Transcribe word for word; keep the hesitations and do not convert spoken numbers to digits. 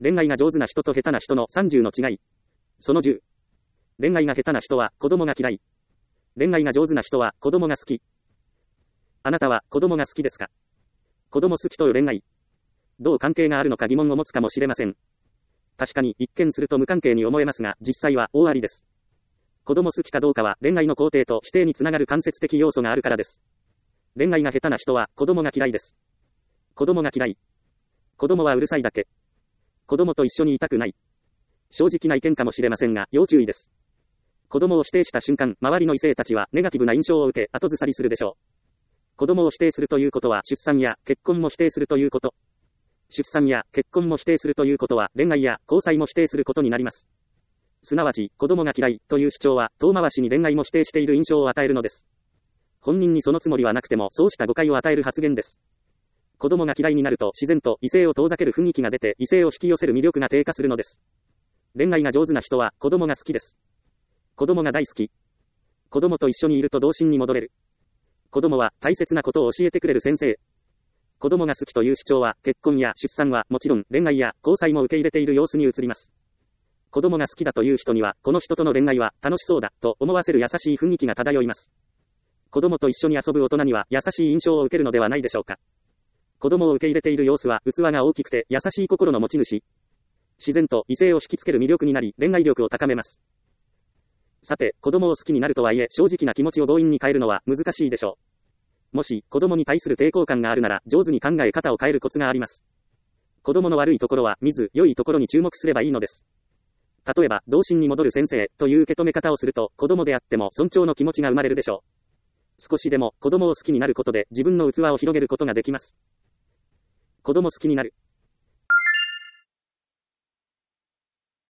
恋愛が上手な人と下手な人のさんじゅうの違い。そのじゅう。恋愛が下手な人は子供が嫌い。恋愛が上手な人は子供が好き。あなたは子供が好きですか？子供好きと恋愛。どう関係があるのか疑問を持つかもしれません。確かに一見すると無関係に思えますが、実際は大ありです。子供好きかどうかは恋愛の肯定と否定につながる間接的要素があるからです。恋愛が下手な人は子供が嫌いです。子供が嫌い。子供はうるさいだけ。子供と一緒にいたくない。正直な意見かもしれませんが、要注意です。子供を否定した瞬間、周りの異性たちはネガティブな印象を受け、後ずさりするでしょう。子供を否定するということは出産や結婚も否定するということ。出産や結婚も否定するということは恋愛や交際も否定することになります。すなわち、子供が嫌いという主張は遠回しに恋愛も否定している印象を与えるのです。本人にそのつもりはなくてもそうした誤解を与える発言です。子供が嫌いになると自然と異性を遠ざける雰囲気が出て異性を引き寄せる魅力が低下するのです。恋愛が上手な人は子供が好きです。子供が大好き。子供と一緒にいると童心に戻れる。子供は大切なことを教えてくれる先生。子供が好きという主張は結婚や出産はもちろん恋愛や交際も受け入れている様子に移ります。子供が好きだという人にはこの人との恋愛は楽しそうだと思わせる優しい雰囲気が漂います。子供と一緒に遊ぶ大人には優しい印象を受けるのではないでしょうか。子供を受け入れている様子は器が大きくて優しい心の持ち主。自然と異性を引きつける魅力になり恋愛力を高めます。さて、子供を好きになるとはいえ正直な気持ちを強引に変えるのは難しいでしょう。もし子供に対する抵抗感があるなら上手に考え方を変えるコツがあります。子供の悪いところは見ず良いところに注目すればいいのです。例えば童心に戻る先生という受け止め方をすると子供であっても尊重の気持ちが生まれるでしょう。少しでも子供を好きになることで自分の器を広げることができます。子供好きになる。